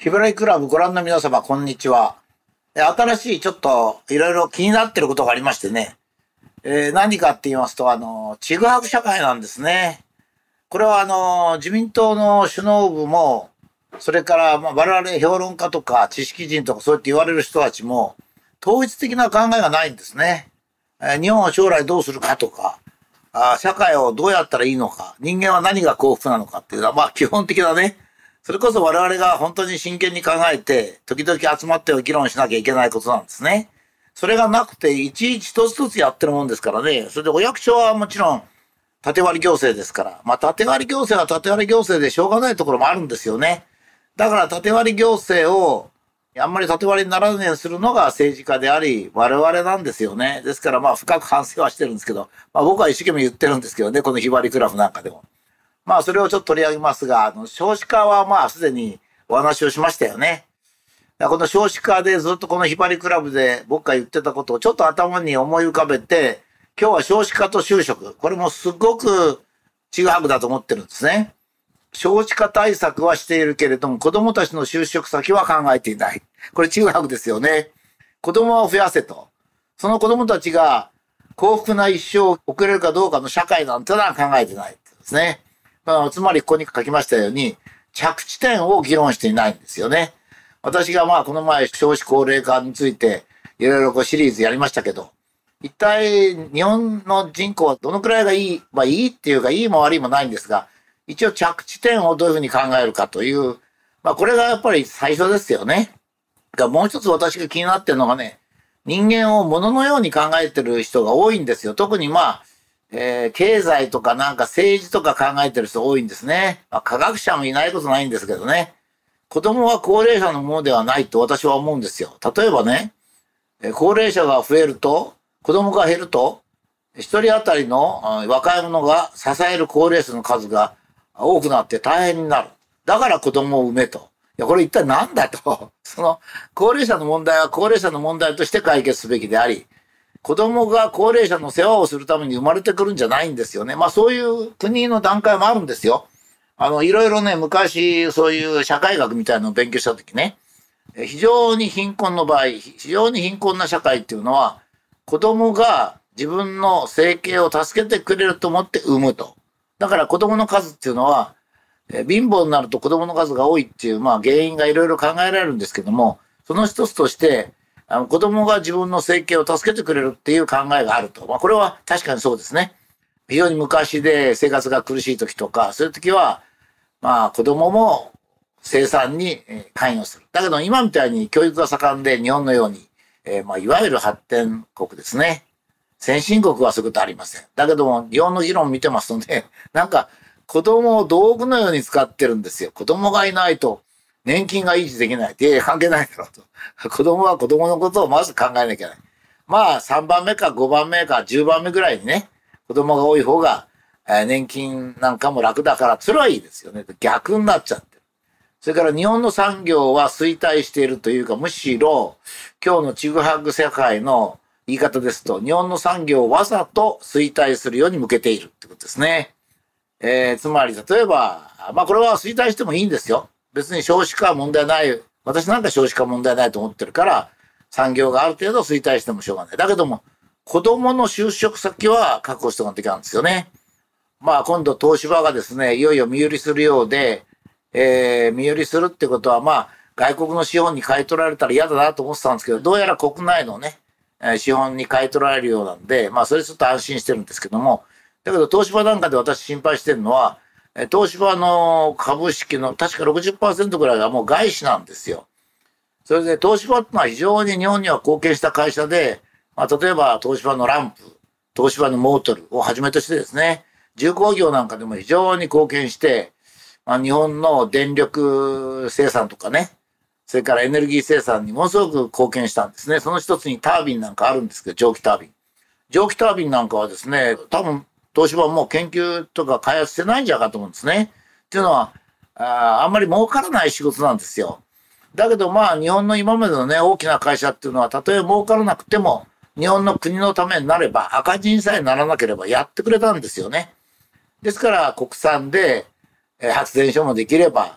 ヒブライクラブご覧の皆様、こんにちは。新しいちょっといろいろ気になってることがありましてね。何かって言いますと、ちぐはぐ社会なんですね。これは自民党の首脳部も、それから我々評論家とか知識人とかそうやって言われる人たちも、統一的な考えがないんですね。日本を将来どうするかとか、社会をどうやったらいいのか、人間は何が幸福なのかっていうのは、基本的なね、それこそ我々が本当に真剣に考えて、時々集まって議論しなきゃいけないことなんですね。それがなくて、いちいち一つ一つやってるもんですからね。それでお役所はもちろん、縦割り行政ですから。縦割り行政は縦割り行政でしょうがないところもあるんですよね。だから縦割り行政を、あんまり縦割りにならないようにするのが政治家であり、我々なんですよね。ですから深く反省はしてるんですけど、僕は一生懸命言ってるんですけどね、このひばりクラブなんかでも。それをちょっと取り上げますが、少子化はすでにお話をしましたよね。この少子化でずっとこのひばりクラブで僕が言ってたことをちょっと頭に思い浮かべて、今日は少子化と就職、これもすごくちぐはぐだと思ってるんですね。少子化対策はしているけれども、子供たちの就職先は考えていない。これちぐはぐですよね。子供を増やせと。その子供たちが幸福な一生を送れるかどうかの社会なんてのは考えてないですね。つまりここに書きましたように、着地点を議論していないんですよね。私がこの前少子高齢化についていろいろシリーズやりましたけど、一体日本の人口はどのくらいがいい、いいっていうかいいも悪いもないんですが、一応着地点をどういうふうに考えるかという、これがやっぱり最初ですよね。もう一つ私が気になってるのがね、人間を物のように考えてる人が多いんですよ。特に経済とか政治とか考えてる人多いんですね。科学者もいないことないんですけどね。子供は高齢者のものではないと私は思うんですよ。例えばね、高齢者が増えると、子供が減ると、一人当たりの若い者が支える高齢者の数が多くなって大変になる。だから子供を産めと。これ一体何だと。その高齢者の問題は高齢者の問題として解決すべきであり、子供が高齢者の世話をするために生まれてくるんじゃないんですよね。そういう国の段階もあるんですよ。いろいろね、昔そういう社会学みたいなのを勉強したときね、非常に貧困の場合、非常に貧困な社会っていうのは、子供が自分の生計を助けてくれると思って産むと。だから子供の数っていうのは、貧乏になると子供の数が多いっていう、原因がいろいろ考えられるんですけども、その一つとして、子供が自分の生計を助けてくれるっていう考えがあると。これは確かにそうですね。非常に昔で生活が苦しい時とか、そういう時は、子供も生産に関与する。だけど今みたいに教育が盛んで日本のように、いわゆる発展国ですね。先進国はそういうことありません。だけども、日本の議論を見てますとね、子供を道具のように使ってるんですよ。子供がいないと年金が維持できない。関係ないだろうと。子供は子供のことをまず考えなきゃいけない。3番目か5番目か10番目ぐらいにね、子供が多い方が、年金なんかも楽だから、それはいいですよね。逆になっちゃってる。それから日本の産業は衰退しているというか、むしろ今日のちぐはぐ世界の言い方ですと、日本の産業をわざと衰退するように向けているってことですね。つまり例えば、これは衰退してもいいんですよ。別に少子化は問題ない。私なんか少子化は問題ないと思ってるから、産業がある程度衰退してもしょうがない。だけども、子供の就職先は確保しておかなきゃいけないんですよね。今度東芝がですね、いよいよ身売りするようで、身売りするってことは外国の資本に買い取られたら嫌だなと思ってたんですけど、どうやら国内のね、資本に買い取られるようなんで、それちょっと安心してるんですけども、だけど東芝なんかで私心配してるのは、東芝の株式の確か 60% ぐらいがもう外資なんですよ。それで東芝ってのは非常に日本には貢献した会社で、例えば東芝のランプ、東芝のモートルをはじめとしてですね、重工業なんかでも非常に貢献して、日本の電力生産とかね、それからエネルギー生産にものすごく貢献したんですね。その一つにタービンなんかあるんですけど、蒸気タービン。蒸気タービンなんかはですね、多分東芝はもう研究とか開発してないんじゃないかと思うんですね。っていうのは、あんまり儲からない仕事なんですよ。だけど日本の今までのね、大きな会社っていうのは、たとえ儲からなくても、日本の国のためになれば、赤字にさえならなければやってくれたんですよね。ですから国産で発電所もできれば、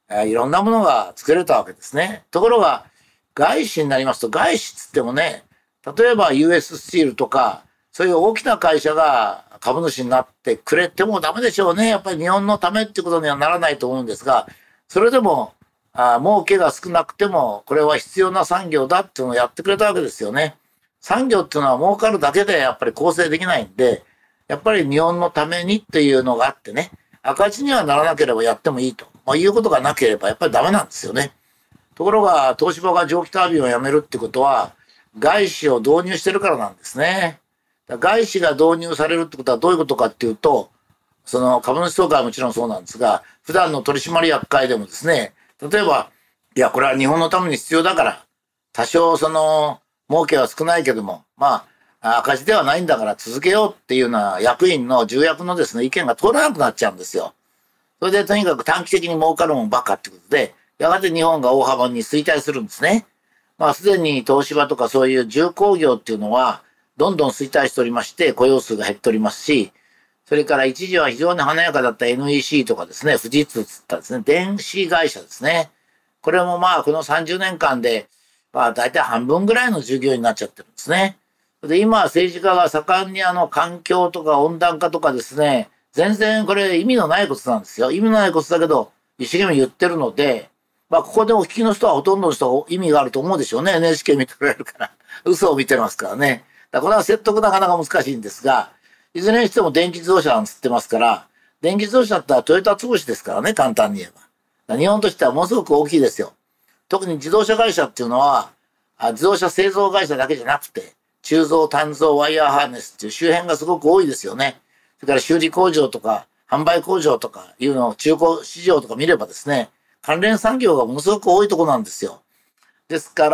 いろんなものが作れたわけですね。ところが、外資になりますと、外資っつってもね、例えば US スチールとか、そういう大きな会社が株主になってくれてもダメでしょうね。やっぱり日本のためってことにはならないと思うんですが、それでも、儲けが少なくても、これは必要な産業だっていうのをやってくれたわけですよね。産業っていうのは儲かるだけでやっぱり構成できないんで、やっぱり日本のためにっていうのがあってね、赤字にはならなければやってもいいと、いうことがなければやっぱりダメなんですよね。ところが、東芝が蒸気タービンをやめるってことは、外資を導入してるからなんですね。外資が導入されるってことはどういうことかっていうと、その株主総会はもちろんそうなんですが、普段の取締役会でもですね、例えば、いや、これは日本のために必要だから、多少儲けは少ないけども、赤字ではないんだから続けようっていうような役員の重役のですね、意見が通らなくなっちゃうんですよ。それでとにかく短期的に儲かるもんばっかってことで、やがて日本が大幅に衰退するんですね。すでに東芝とかそういう重工業っていうのは、どんどん衰退しておりまして、雇用数が減っておりますし、それから一時は非常に華やかだった NEC とかですね、富士通つったですね、電子会社ですね。これもこの30年間で、大体半分ぐらいの従業員になっちゃってるんですね。で、今政治家が盛んに環境とか温暖化とかですね、全然これ意味のないことなんですよ。意味のないことだけど、一生懸命言ってるので、ここでお聞きの人はほとんどの人は意味があると思うでしょうね。NHK 見てくれるから。嘘を見てますからね。これは説得なかなか難しいんですが、いずれにしても電気自動車なんつってますから、電気自動車ってのはトヨタ潰しですからね、簡単に言えば。日本としてはものすごく大きいですよ。特に自動車会社っていうのは、自動車製造会社だけじゃなくて、鋳造、鍛造、ワイヤーハーネスっていう周辺がすごく多いですよね。それから修理工場とか、販売工場とかいうのを中古市場とか見ればですね、関連産業がものすごく多いところなんですよ。ですから、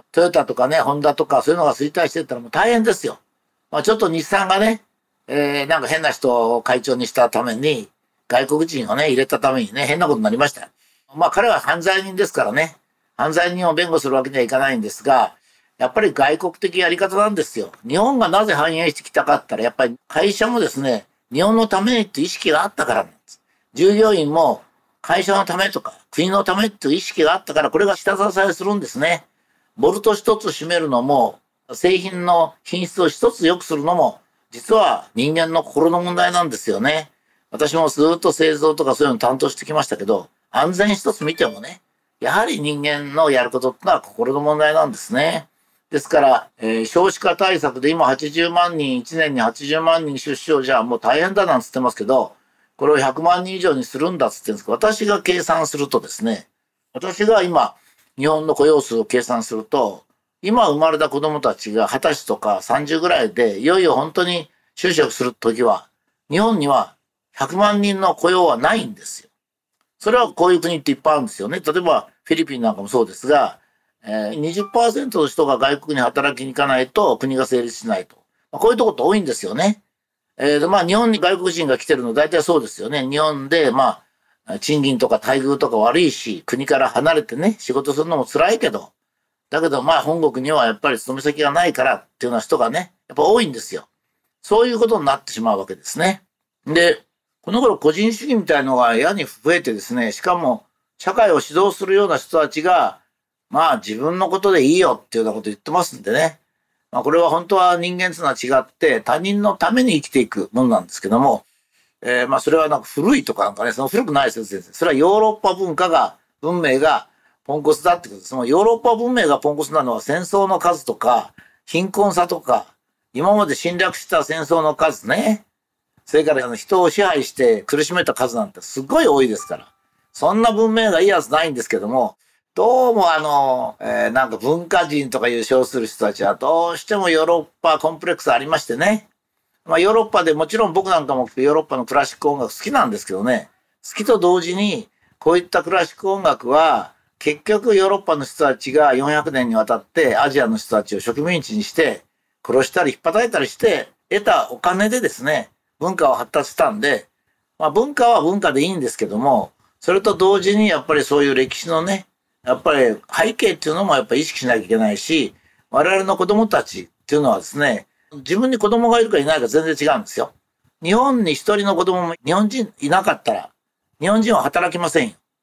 トヨタとかね、ホンダとかそういうのが衰退してったらもう大変ですよ。ちょっと日産がね、なんか変な人を会長にしたために、外国人をね、入れたためにね、変なことになりました。彼は犯罪人ですからね、犯罪人を弁護するわけにはいかないんですが、やっぱり外国的やり方なんですよ。日本がなぜ繁栄してきたかって言ったら、やっぱり会社もですね、日本のためにっていう意識があったからなんです。従業員も会社のためとか国のためっていう意識があったから、これが下支えするんですね。ボルト一つ締めるのも、製品の品質を一つ良くするのも、実は人間の心の問題なんですよね。私もずっと製造とかそういうの担当してきましたけど、安全一つ見てもね、やはり人間のやることってのは心の問題なんですね。ですから、少子化対策で今80万人、1年に80万人出生じゃもう大変だなんつってますけど、これを100万人以上にするんだっつってるんですけど、私が計算するとですね、私が今、日本の雇用数を計算すると、今生まれた子供たちが20歳とか30ぐらいで、いよいよ本当に就職するときは、日本には100万人の雇用はないんですよ。それはこういう国っていっぱいあるんですよね。例えばフィリピンなんかもそうですが、20% の人が外国に働きに行かないと国が成立しないと。こういうところって多いんですよね。日本に外国人が来てるの大体そうですよね。日本で、賃金とか待遇とか悪いし、国から離れてね、仕事するのも辛いけど、だけど本国にはやっぱり勤め先がないからっていうような人がね、やっぱ多いんですよ。そういうことになってしまうわけですね。で、この頃個人主義みたいのがやに増えてですね、しかも社会を指導するような人たちが、自分のことでいいよっていうようなこと言ってますんでね。これは本当は人間というのは違って他人のために生きていくものなんですけども、それはなんか古いとかなんかね、その古くないですよ、先生。それはヨーロッパ文明がポンコツだってことです。そのヨーロッパ文明がポンコツなのは戦争の数とか、貧困さとか、今まで侵略した戦争の数ね。それから人を支配して苦しめた数なんてすごい多いですから。そんな文明がいいはずないんですけども、どうもなんか文化人とかいう称する人たちはどうしてもヨーロッパコンプレックスありましてね。ヨーロッパでもちろん僕なんかもヨーロッパのクラシック音楽好きなんですけどね。好きと同時にこういったクラシック音楽は結局ヨーロッパの人たちが400年にわたってアジアの人たちを植民地にして殺したり引っ叩いたりして得たお金でですね、文化を発達したんで、文化は文化でいいんですけども、それと同時にやっぱりそういう歴史のね、やっぱり背景っていうのもやっぱり意識しなきゃいけないし、我々の子供たちっていうのはですね、自分に子供がいるかいないか全然違うんですよ。日本に一人の子供も日本人いなかったら、日本人は働きませんよ。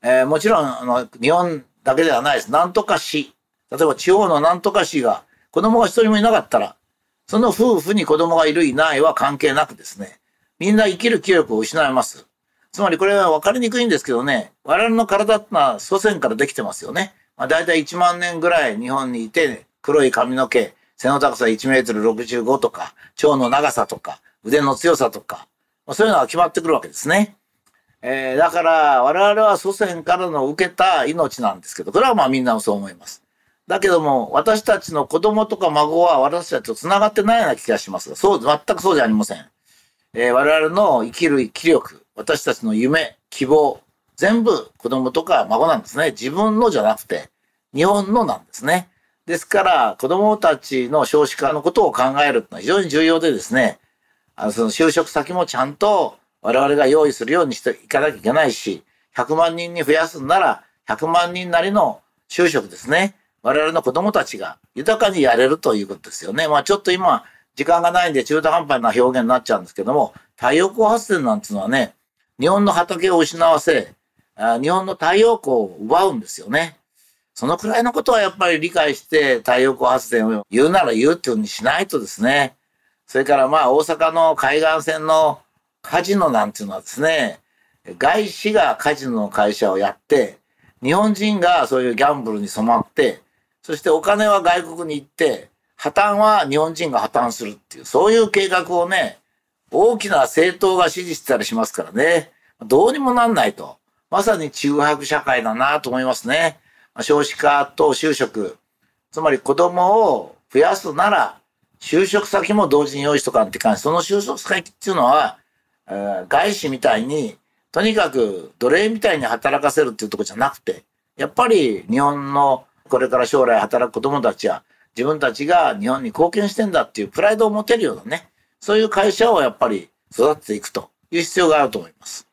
もちろん、日本だけではないです。なんとか市。例えば地方のなんとか市が子供が一人もいなかったら、その夫婦に子供がいるいないは関係なくですね、みんな生きる気力を失います。つまりこれは分かりにくいんですけどね、我々の体ってのは祖先からできてますよね。だいたい1万年ぐらい日本にいて、黒い髪の毛、背の高さ1メートル65とか、腸の長さとか、腕の強さとか、そういうのが決まってくるわけですね。だから我々は祖先からの受けた命なんですけど、これはまあみんなそう思います。だけども、私たちの子供とか孫は私たちと繋がってないような気がします。そう、全くそうじゃありません。我々の生きる気力、私たちの夢、希望、全部子供とか孫なんですね。自分のじゃなくて、日本のなんですね。ですから、子供たちの少子化のことを考えるというのは非常に重要でですね、その就職先もちゃんと我々が用意するようにしていかなきゃいけないし、100万人に増やすんなら、100万人なりの就職ですね。我々の子供たちが豊かにやれるということですよね。ちょっと今、時間がないんで中途半端な表現になっちゃうんですけども、太陽光発電なんていうのはね、日本の畑を失わせ、日本の太陽光を奪うんですよね。そのくらいのことはやっぱり理解して太陽光発電を言うなら言うっていうふうにしないとですね。それから大阪の海岸線のカジノなんていうのはですね、外資がカジノの会社をやって、日本人がそういうギャンブルに染まって、そしてお金は外国に行って、破綻は日本人が破綻するっていう、そういう計画をね、大きな政党が支持してたりしますからね、どうにもなんないと。まさにちぐはぐ社会だなと思いますね。少子化と就職、つまり子供を増やすなら、就職先も同時に用意しとかんって感じ。その就職先っていうのは、外資みたいに、とにかく奴隷みたいに働かせるっていうところじゃなくて、やっぱり日本のこれから将来働く子供たちは、自分たちが日本に貢献してんだっていうプライドを持てるようなね、そういう会社をやっぱり育てていくという必要があると思います。